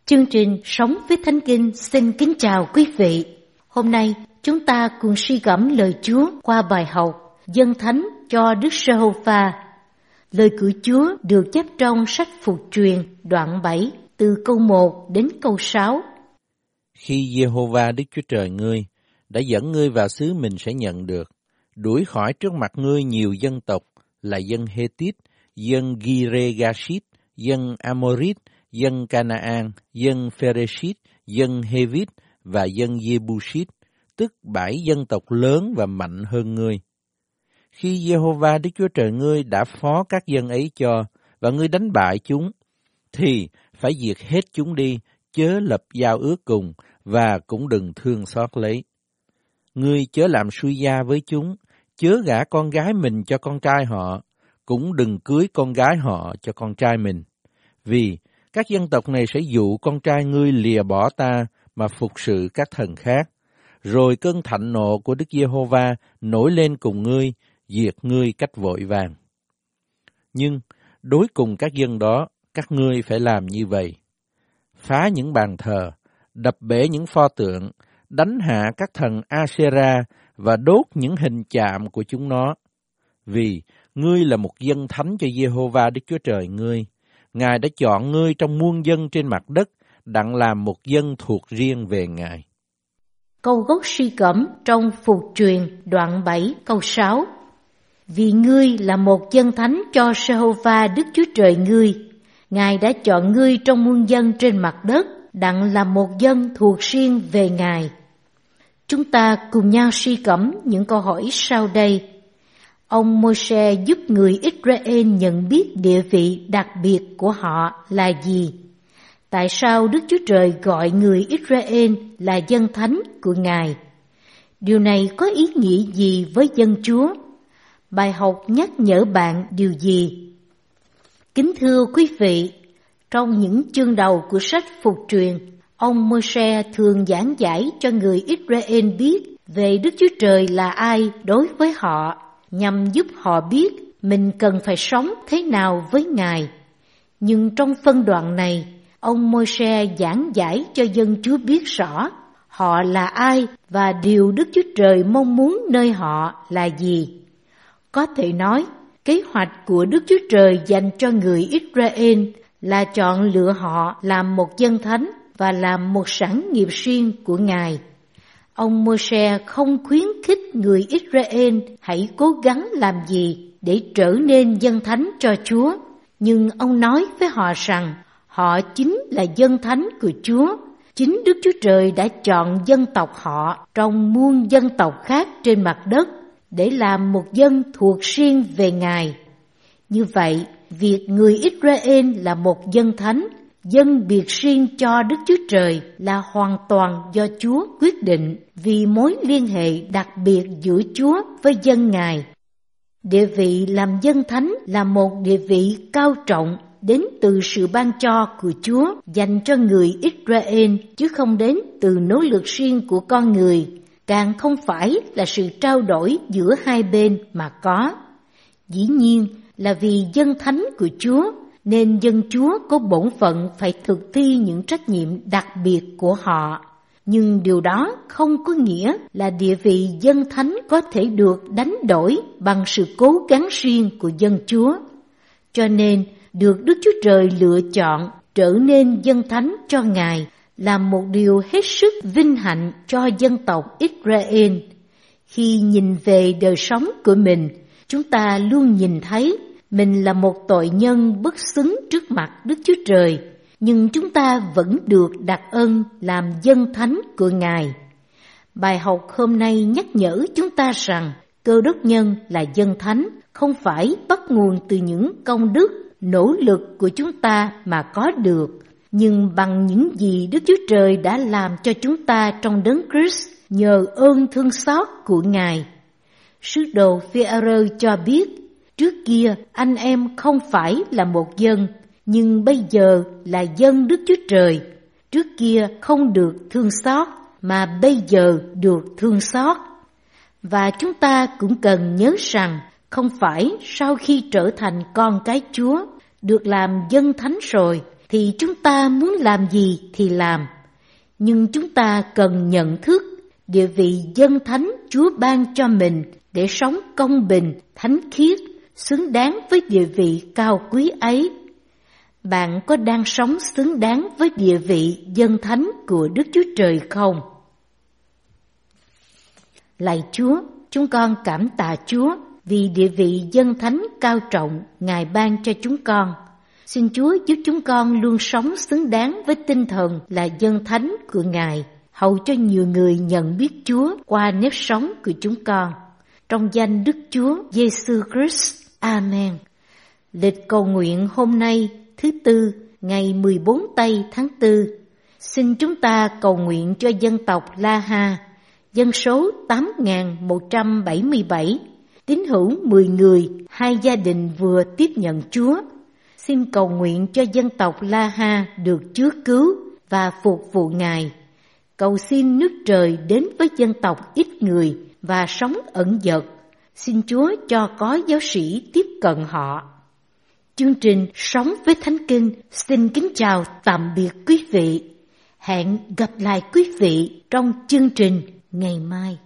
Chương trình Sống với Thánh Kinh xin kính chào quý vị. Hôm nay chúng ta cùng suy gẫm lời Chúa qua bài học Dâng Thánh cho Đức Giê-hô-va. Lời của Chúa được chép trong sách Phục Truyền đoạn 7 từ câu 1 đến câu 6. Khi Giê-hô-va Đức Chúa Trời ngươi đã dẫn ngươi vào xứ mình sẽ nhận được, đuổi khỏi trước mặt ngươi nhiều dân tộc là dân Hê-tít, dân Gi-rê-ga-shít, dân Amorit, dân Canaan, dân Phereshit, dân Hevit và dân Jebusit, tức 7 dân tộc lớn và mạnh hơn ngươi. Khi Giê-hô-va Đức Chúa Trời ngươi đã phó các dân ấy cho, và ngươi đánh bại chúng, thì phải diệt hết chúng đi, chớ lập giao ước cùng, và cũng đừng thương xót lấy. Ngươi chớ làm suy gia với chúng, chớ gả con gái mình cho con trai họ, cũng đừng cưới con gái họ cho con trai mình. Vì các dân tộc này sẽ dụ con trai ngươi lìa bỏ ta mà phục sự các thần khác. Rồi cơn thạnh nộ của Đức Giê-hô-va nổi lên cùng ngươi, diệt ngươi cách vội vàng. Nhưng đối cùng các dân đó, các ngươi phải làm như vậy: phá những bàn thờ, đập bể những pho tượng, đánh hạ các thần Asera và đốt những hình chạm của chúng nó. Vì ngươi là một dân thánh cho Giê-hô-va Đức Chúa Trời ngươi. Ngài đã chọn ngươi trong muôn dân trên mặt đất, đặng làm một dân thuộc riêng về Ngài. Câu gốc suy gẫm trong Phục Truyền đoạn 7 câu 6. Vì ngươi là một dân thánh cho Giê-hô-va Đức Chúa Trời ngươi. Ngài đã chọn ngươi trong muôn dân trên mặt đất, đặng làm một dân thuộc riêng về Ngài. Chúng ta cùng nhau suy gẫm những câu hỏi sau đây. Ông Môi-se giúp người Israel nhận biết địa vị đặc biệt của họ là gì? Tại sao Đức Chúa Trời gọi người Israel là dân thánh của Ngài? Điều này có ý nghĩa gì với dân Chúa? Bài học nhắc nhở bạn điều gì? Kính thưa quý vị, trong những chương đầu của sách Phục Truyền, ông Môi-se thường giảng giải cho người Israel biết về Đức Chúa Trời là ai đối với họ, nhằm giúp họ biết mình cần phải sống thế nào với Ngài. Nhưng trong phân đoạn này, ông Môi-se giảng giải cho dân Chúa biết rõ họ là ai và điều Đức Chúa Trời mong muốn nơi họ là gì. Có thể nói, kế hoạch của Đức Chúa Trời dành cho người Israel là chọn lựa họ làm một dân thánh và làm một sản nghiệp riêng của Ngài. Ông Môi-se không khuyến khích người Israel hãy cố gắng làm gì để trở nên dân thánh cho Chúa, nhưng ông nói với họ rằng họ chính là dân thánh của Chúa. Chính Đức Chúa Trời đã chọn dân tộc họ trong muôn dân tộc khác trên mặt đất để làm một dân thuộc riêng về Ngài. Như vậy, việc người Israel là một dân thánh, dân biệt riêng cho Đức Chúa Trời là hoàn toàn do Chúa quyết định vì mối liên hệ đặc biệt giữa Chúa với dân Ngài. Địa vị làm dân thánh là một địa vị cao trọng đến từ sự ban cho của Chúa dành cho người Israel, chứ không đến từ nỗ lực riêng của con người, càng không phải là sự trao đổi giữa hai bên mà có. Dĩ nhiên là vì dân thánh của Chúa, nên dân Chúa có bổn phận phải thực thi những trách nhiệm đặc biệt của họ. Nhưng điều đó không có nghĩa là địa vị dân thánh có thể được đánh đổi bằng sự cố gắng riêng của dân Chúa. Cho nên, được Đức Chúa Trời lựa chọn trở nên dân thánh cho Ngài là một điều hết sức vinh hạnh cho dân tộc Israel. Khi nhìn về đời sống của mình, chúng ta luôn nhìn thấy mình là một tội nhân bất xứng trước mặt Đức Chúa Trời, nhưng chúng ta vẫn được đặc ân làm dân thánh của Ngài. Bài học hôm nay nhắc nhở chúng ta rằng Cơ Đốc nhân là dân thánh không phải bắt nguồn từ những công đức, nỗ lực của chúng ta mà có được, nhưng bằng những gì Đức Chúa Trời đã làm cho chúng ta trong Đấng Christ nhờ ơn thương xót của Ngài. Sứ đồ Phi-e-rơ cho biết, trước kia anh em không phải là một dân, nhưng bây giờ là dân Đức Chúa Trời. Trước kia không được thương xót, mà bây giờ được thương xót. Và chúng ta cũng cần nhớ rằng, không phải sau khi trở thành con cái Chúa, được làm dân thánh rồi, thì chúng ta muốn làm gì thì làm. Nhưng chúng ta cần nhận thức địa vị dân thánh Chúa ban cho mình để sống công bình, thánh khiết, xứng đáng với địa vị cao quý ấy. Bạn có đang sống xứng đáng với địa vị dân thánh của Đức Chúa Trời không? Lạy Chúa, chúng con cảm tạ Chúa vì địa vị dân thánh cao trọng Ngài ban cho chúng con. Xin Chúa giúp chúng con luôn sống xứng đáng với tinh thần là dân thánh của Ngài, hầu cho nhiều người nhận biết Chúa qua nếp sống của chúng con. Trong danh Đức Chúa Giêsu Christ. Amen. Lịch cầu nguyện hôm nay, thứ Tư, ngày 14 Tây tháng 4. Xin chúng ta cầu nguyện cho dân tộc La Ha, dân số 8.177, tín hữu 10 người, 2 gia đình vừa tiếp nhận Chúa. Xin cầu nguyện cho dân tộc La Ha được Chúa cứu và phục vụ Ngài. Cầu xin nước trời đến với dân tộc ít người và sống ẩn dật. Xin Chúa cho có giáo sĩ tiếp cận họ. Chương trình Sống với Thánh Kinh xin kính chào tạm biệt quý vị. Hẹn gặp lại quý vị trong chương trình ngày mai.